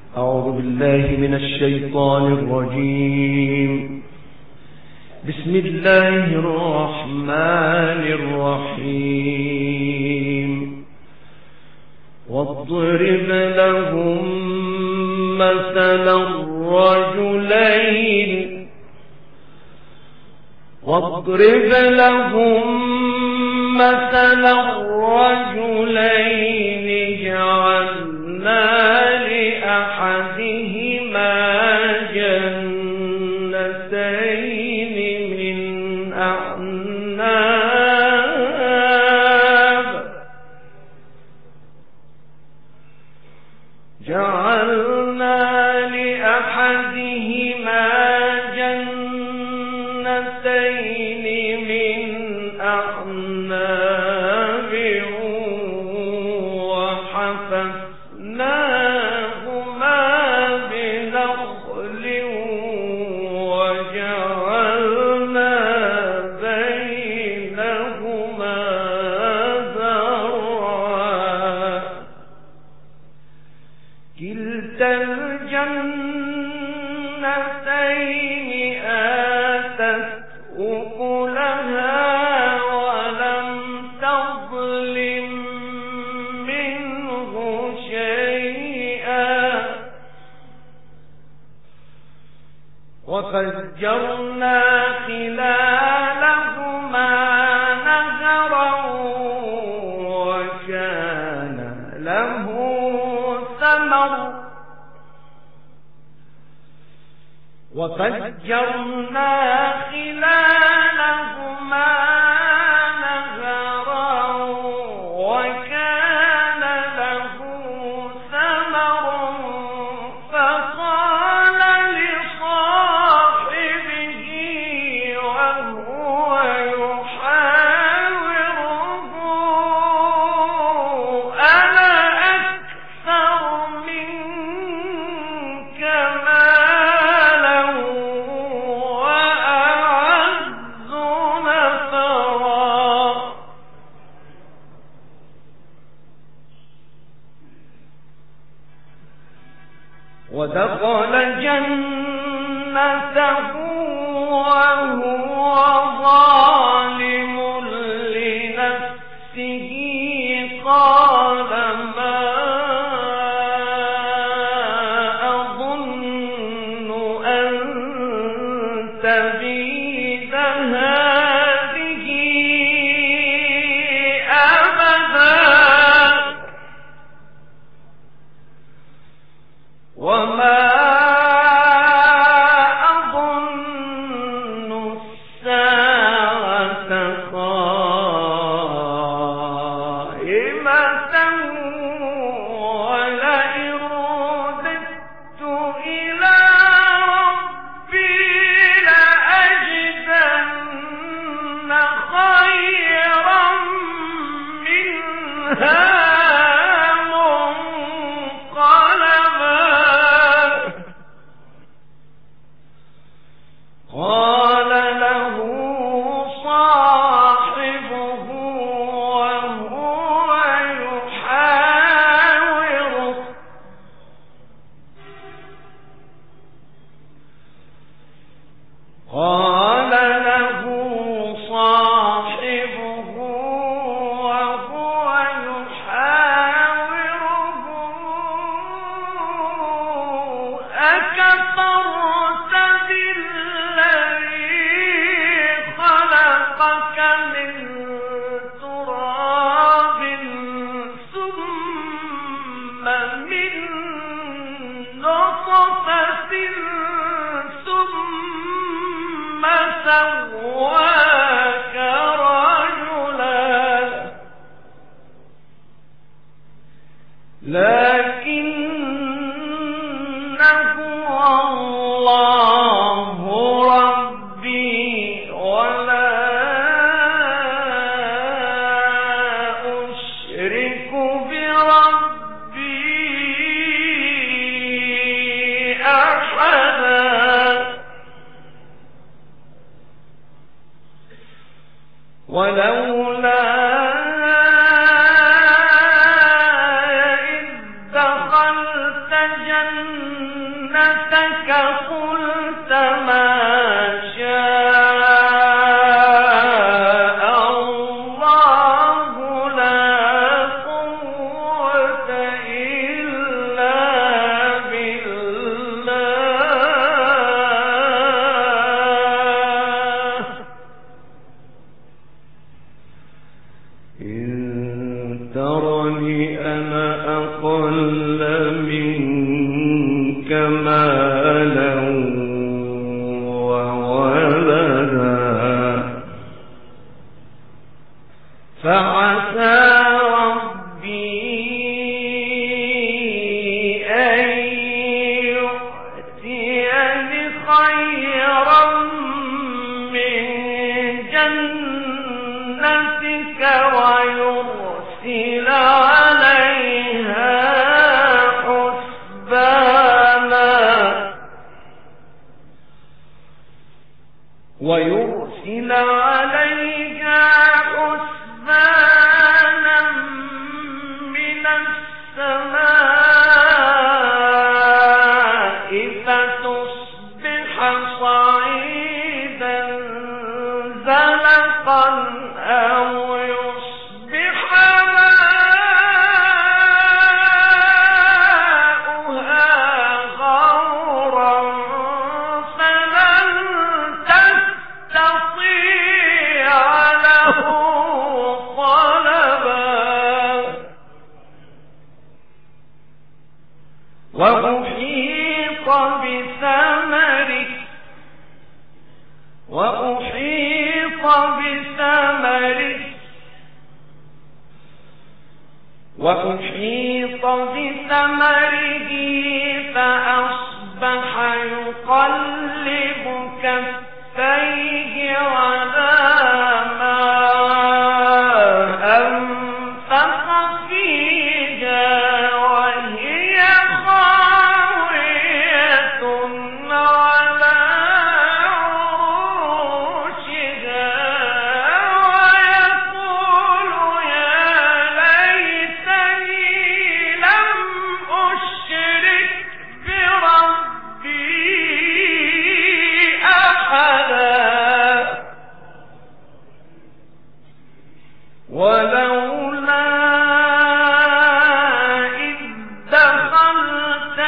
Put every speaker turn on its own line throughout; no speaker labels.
أعوذ بالله من الشيطان الرجيم. بسم الله الرحمن الرحيم. واضرب لهم مثلا الرجلين جعلنا لأحدهما جنتين من أعناب وحففناهما بنخل وجعلنا بينهما زرعا. كلتا الجنتين آتت أكلها ولم تظلم منه شيئا وفجرنا خلالهما نهرا وكان له ثمر فقال لصاحبه وهو يحاوره أنا أكثر منك مالا وأعز نفرا. ودخل جنته وهو ظالم لنفسه قال ما أظن أن تبيد هذه أبدا وما أظن الساعة قائمة ولئن رددت إلى ربي لأجدن خيرا منها قال له صاحبه وهو يحاوره أكفرت بالذي خلقك من تراب ثم من نطفة ثم سواك رجلا لكنه الله ربي ولا أشرك بربي أحدا. ولولا إذ دخلت جنتك قلت ما شاء ويرسل عليها حسبانا من السماء فتصبح صعيدا زلقا أو يصبح ماؤها غورا فلن تستطيع له طلبا وأحيط بثمره فأصبح يقلب كفيه على ما أنفق فيها وهي خاوية على عروشها ويقول يا ليتني لم أشرك بربي أحدا ولولا إذ دخلت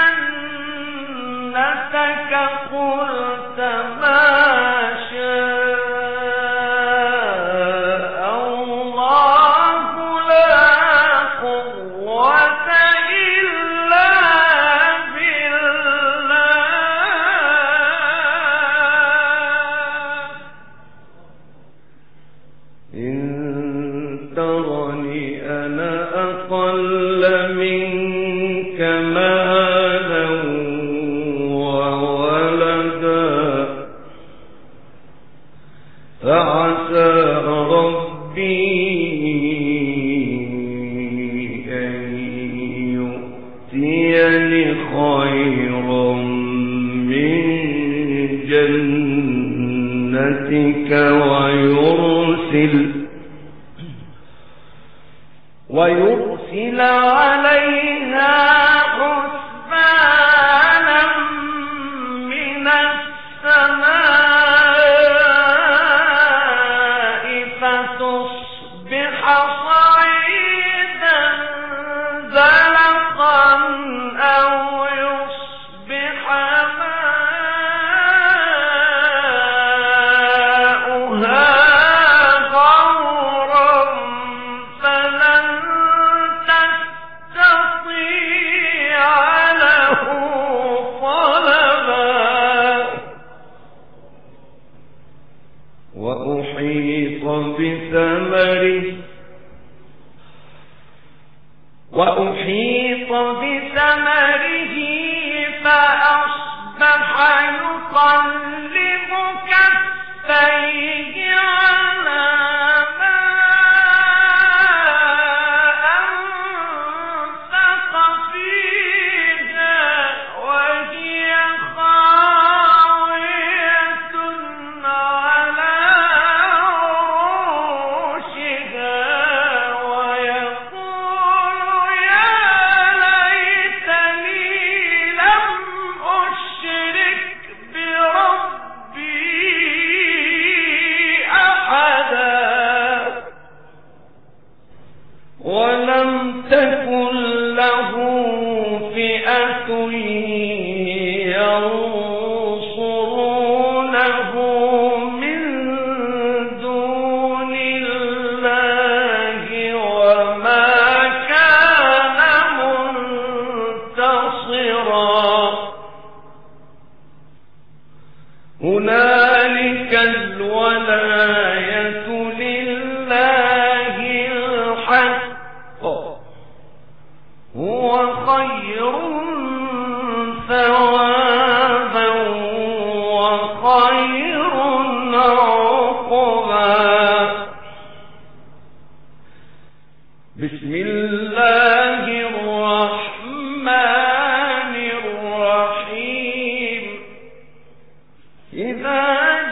جنتك قلت ما شاء الله لا قوة إلا بالله إن ترني أنا أقل منك مالا وولدا فعسى ربي أن يؤتيني خيرا من جنتك ويرسل عليها حسبانا من السماء فتصبح صعيدا زلقا أو يصبح ماؤها غورا فلن تستطيع له طلبا وأحيط بثمره فأصبح يقلب كفيه على ما أنفق فيها وهي خاوية على عروشها ويقول يا ليتني ينصرونه من دون الله وما كان منتصرا هنالك الولاية لله الحق هو خير ثوابا وخير عقبا بسم الله الرحمن الرحيم إذا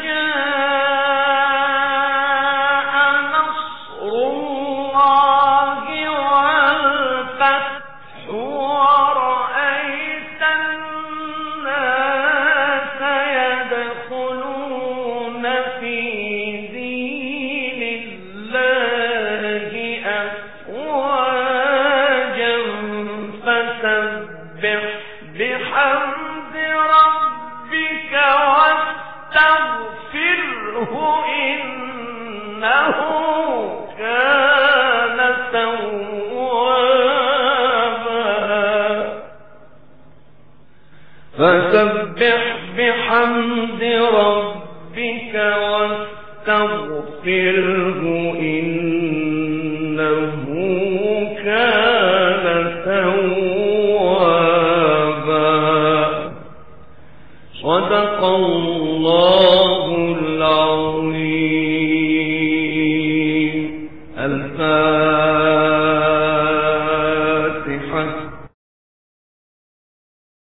جاء نصر الله والفتح ورأيت الناس يدخلون في دين الله أفواجا فسبح بحمد ربك واستغفره إنه كان توابا فسبح بحمد ربك واستغفره إنه كان توابا صدق الله العظيم.